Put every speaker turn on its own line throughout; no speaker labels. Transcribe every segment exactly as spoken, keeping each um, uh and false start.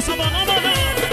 دست بالا بالا.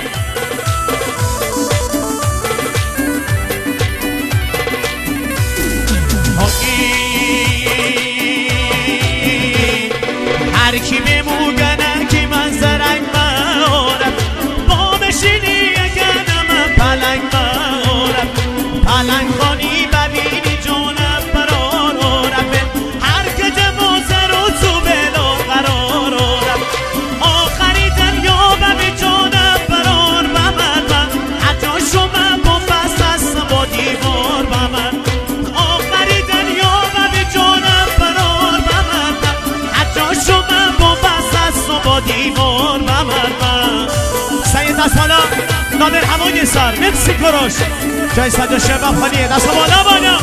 هر کی بموگنه که من زرنگ مارم با بشینی اگنم پلنگ مارم پلنگ خانی ببینی جونم برار رفت هر که جمازه رو تو بلا قرار رفت آخری دنیا ببی جونم برار بمن من حتی شما با فست هست با دیوار بمن آخری دنیا ببی جونم برار بمن حتی شما با فست هست با دیوار بمن من سید دست بالا نادر هوای سر مرسی کروش جای سجا شباب خالیه دست بالا بالا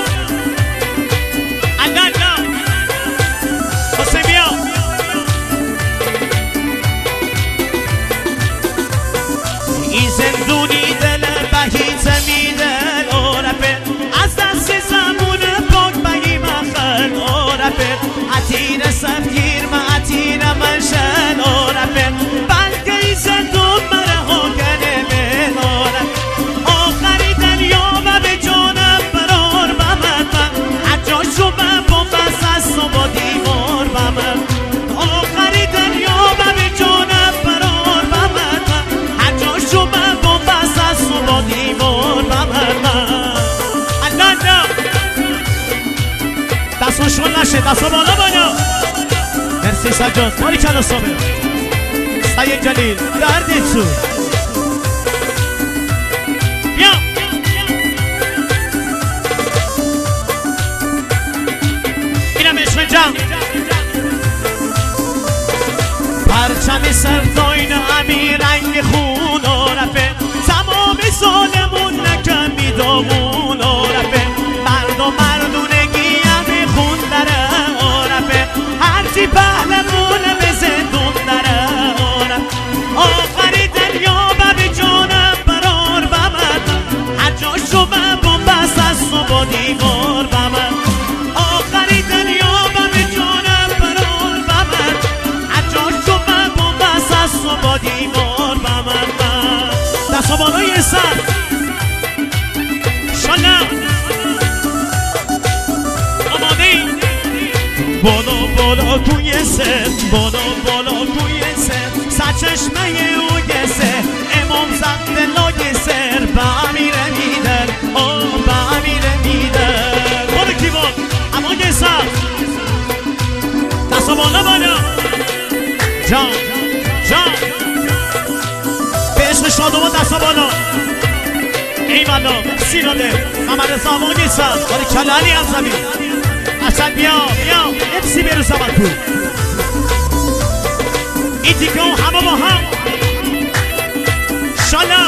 الله الله حسین بیا این زندونی دل بهی زمیدل آرپه از دست زمون پاک بگی مخل آرپه عطیر سفگیر ما عطیر منشل آرپه بلکه این زندون مره ها کنه من آرپه آخری دنیا و به جانم برار بمن من حتی شما با فست هست و با دیوار بمن آخری دنیا و به جانم برار بمن من حتی شما با فست هست و با دیوار بمن من الله الله دستشون نشه دست بالا بالا مرسی سجاد ماری کلا صابر سید جلیل دردی تو بیا اینم عشق جمع پرچم سرتاین امیر رنگ خون آرفه تمام ظالمون نکمی داغون آرفه مرد و مردونگی همی خون داره آرفه هرچی پهلمون به زندون داره آرفه آخری دنیا به جانم برار بمن هر جا شما بمبست است و با دیوار بمن آخری دنیا به جانم برار بمن هر جا شما بمبست است و با دیوار بمن دست و بالای سر شالا آماده ای بالا بالا توی سر بالا بالا توی سر سرچشمه او گسه امام زد دلای سر به امیر میدر آه به امیر میدر بارو کیوان اما گسه دست بالا بالا جان جان به عشق شادوان دست بالا ای والا سیراده محمد رضا اما گسه باری کلالی هم زمین اصلا بیا بیا نفسی بیرو زمان کو این دیگه همه با هم شالا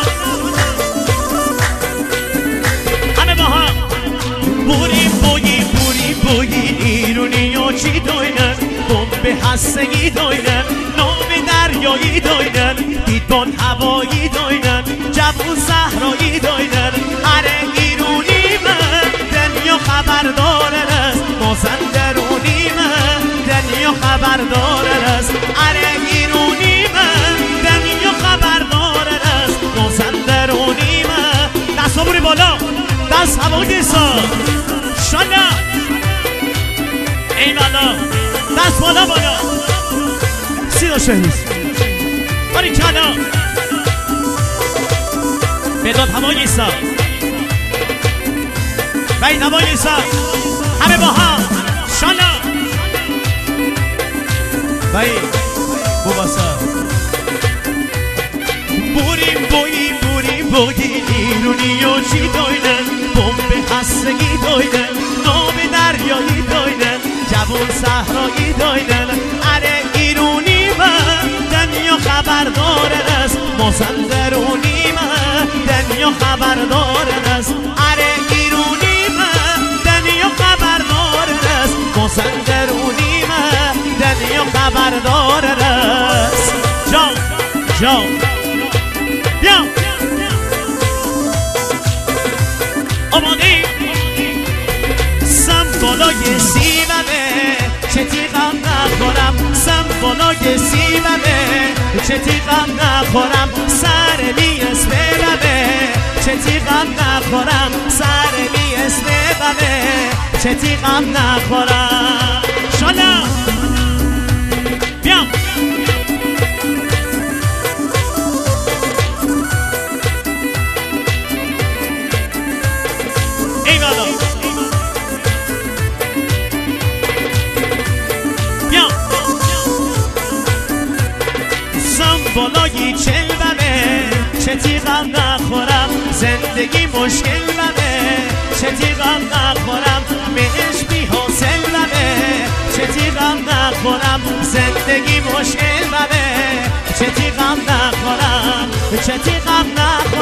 همه با هم بوری بویی بوری بویی ایرونی ها چی داینن بمب هستگی داینن نام دریایی داینن دیدبان هوایی داینن جوون صحرایی داینن اره ایرونی من دنیا خبردار است مازن درونی من دنیا خبردار است اره ایرونی من دنیا خبردار است مازن درونی من دست بوری بالا دست هوا گیسا شالا ای بالا دست بالا بالا سیدا شهیز باری کلا بداد هوا گیسا بید هوا گیسا همه با هم شالا بید بوباسا بوری بویی بوری بویی ایرونی و چی داینن بمب هستگی داینن نام دریایی داینن جوان صحرایی داینن اره ایرونی من دنیا خبردار است مازن درونی من دنیا خبردار است اره ایرونی من دنیا خبردار است مازن درونی من دنیا خبردار است جان جان بیا آماده سم بالای سیممه چه تیغم نخورم سم بالای سیممه چه تیغم نخورم تیغم نخورم سر بی اسم غمه چه تیغم نخورم شالا بیام ای بالا بیام سم بالایی چلبمه چه تیغم نخورم زندگی مشکل بمه چه تیغم نخورم بهش بی حاصل بمه چه تیغم نخورم زندگی مشکل بمه چه تیغم نخورم چه تیغم نخورم